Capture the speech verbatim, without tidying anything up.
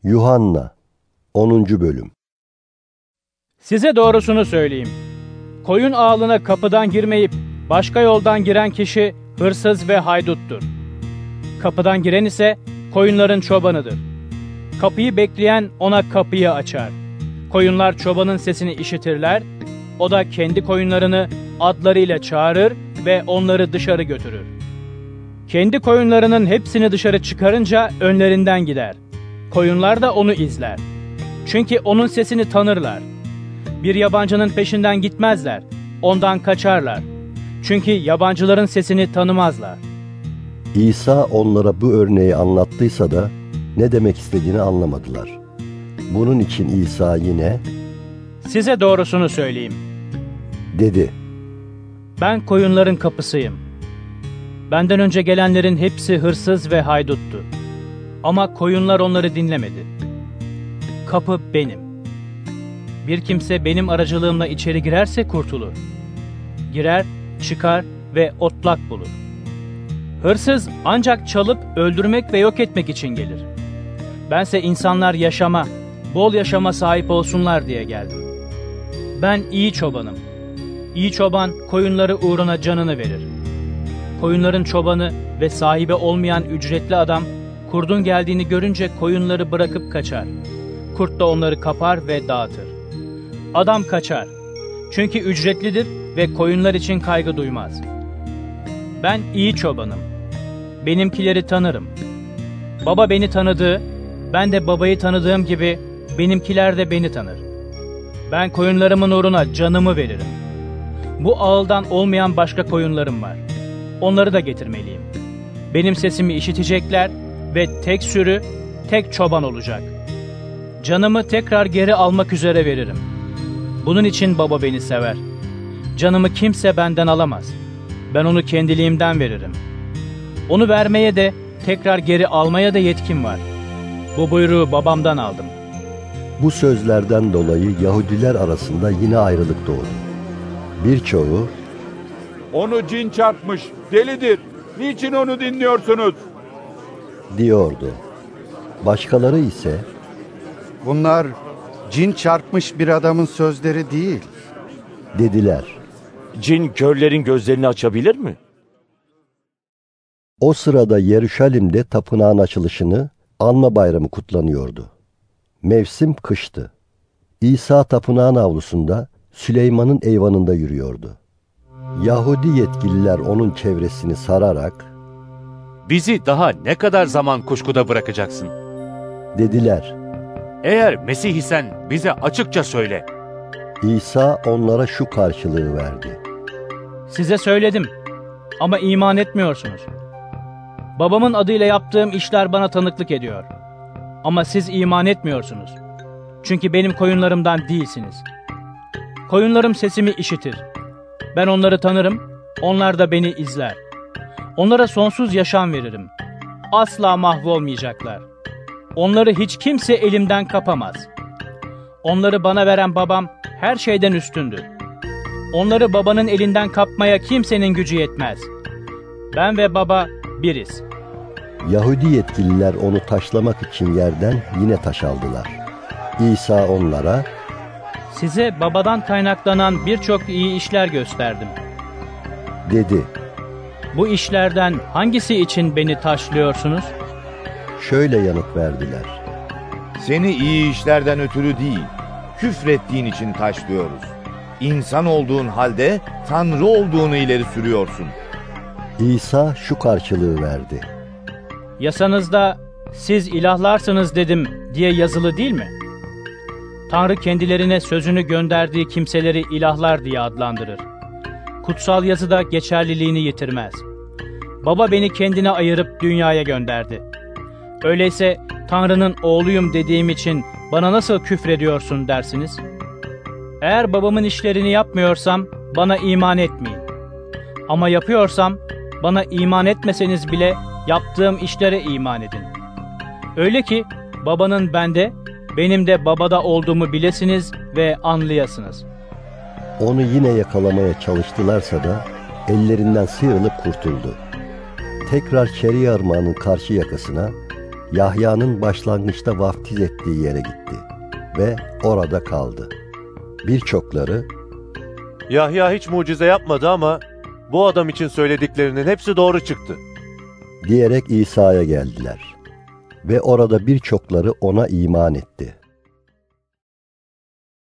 Yuhanna onuncu Bölüm. Size doğrusunu söyleyeyim. Koyun ağına kapıdan girmeyip başka yoldan giren kişi hırsız ve hayduttur. Kapıdan giren ise koyunların çobanıdır. Kapıyı bekleyen ona kapıyı açar. Koyunlar çobanın sesini işitirler, o da kendi koyunlarını adlarıyla çağırır ve onları dışarı götürür. Kendi koyunlarının hepsini dışarı çıkarınca önlerinden gider. Koyunlar da onu izler. Çünkü onun sesini tanırlar. Bir yabancının peşinden gitmezler, ondan kaçarlar. Çünkü yabancıların sesini tanımazlar. İsa onlara bu örneği anlattıysa da ne demek istediğini anlamadılar. Bunun için İsa yine, "Size doğrusunu söyleyeyim," dedi. "Ben koyunların kapısıyım. Benden önce gelenlerin hepsi hırsız ve hayduttu. Ama koyunlar onları dinlemedi. Kapı benim. Bir kimse benim aracılığımla içeri girerse kurtulur. Girer, çıkar ve otlak bulur. Hırsız ancak çalıp öldürmek ve yok etmek için gelir. Bense insanlar yaşama, bol yaşama sahip olsunlar diye geldim. Ben iyi çobanım. İyi çoban koyunları uğruna canını verir. Koyunların çobanı ve sahibi olmayan ücretli adam, kurdun geldiğini görünce koyunları bırakıp kaçar. Kurt da onları kapar ve dağıtır. Adam kaçar. Çünkü ücretlidir ve koyunlar için kaygı duymaz. Ben iyi çobanım. Benimkileri tanırım. Baba beni tanıdığı, ben de babayı tanıdığım gibi benimkiler de beni tanır. Ben koyunlarımın uğruna canımı veririm. Bu ağıldan olmayan başka koyunlarım var. Onları da getirmeliyim. Benim sesimi işitecekler ve tek sürü, tek çoban olacak. Canımı tekrar geri almak üzere veririm. Bunun için baba beni sever. Canımı kimse benden alamaz. Ben onu kendiliğimden veririm. Onu vermeye de, tekrar geri almaya da yetkim var. Bu buyruğu babamdan aldım." Bu sözlerden dolayı Yahudiler arasında yine ayrılık doğdu. Birçoğu, "Onu cin çarpmış, delidir. Niçin onu dinliyorsunuz?" diyordu. Başkaları ise, "Bunlar cin çarpmış bir adamın sözleri değil," dediler. "Cin körlerin gözlerini açabilir mi?" O sırada Yeruşalim'de tapınağın açılışını, Anma Bayramı kutlanıyordu. Mevsim kıştı. İsa tapınağın avlusunda Süleyman'ın eyvanında yürüyordu. Yahudi yetkililer onun çevresini sararak, "Bizi daha ne kadar zaman kuşkuda bırakacaksın?" dediler. "Eğer Mesih isen bize açıkça söyle." İsa onlara şu karşılığı verdi: "Size söyledim ama iman etmiyorsunuz. Babamın adıyla yaptığım işler bana tanıklık ediyor. Ama siz iman etmiyorsunuz. Çünkü benim koyunlarımdan değilsiniz. Koyunlarım sesimi işitir. Ben onları tanırım, onlar da beni izler. Onlara sonsuz yaşam veririm. Asla mahvolmayacaklar. Onları hiç kimse elimden kapamaz. Onları bana veren babam her şeyden üstündür. Onları babanın elinden kapmaya kimsenin gücü yetmez. Ben ve baba biriz." Yahudi yetkililer onu taşlamak için yerden yine taş aldılar. İsa onlara, "Size babadan kaynaklanan birçok iyi işler gösterdim," dedi. "Bu işlerden hangisi için beni taşlıyorsunuz?" Şöyle yanıt verdiler: "Seni iyi işlerden ötürü değil, küfrettiğin için taşlıyoruz. İnsan olduğun halde Tanrı olduğunu ileri sürüyorsun." İsa şu karşılığı verdi: "Yasanızda siz ilahlarsınız dedim diye yazılı değil mi? Tanrı kendilerine sözünü gönderdiği kimseleri ilahlar diye adlandırır. Kutsal yazı da geçerliliğini yitirmez. Baba beni kendine ayırıp dünyaya gönderdi. Öyleyse Tanrı'nın oğluyum dediğim için bana nasıl küfrediyorsun dersiniz? Eğer babamın işlerini yapmıyorsam bana iman etmeyin. Ama yapıyorsam bana iman etmeseniz bile yaptığım işlere iman edin. Öyle ki babanın bende, benim de babada olduğumu bilesiniz ve anlayasınız." Onu yine yakalamaya çalıştılarsa da ellerinden sıyrılıp kurtuldu. Tekrar Keryarma'nın karşı yakasına, Yahya'nın başlangıçta vaftiz ettiği yere gitti ve orada kaldı. Birçokları, Yahya hiç mucize yapmadı ama bu adam için söylediklerinin hepsi doğru çıktı diyerek İsa'ya geldiler ve orada birçokları ona iman etti.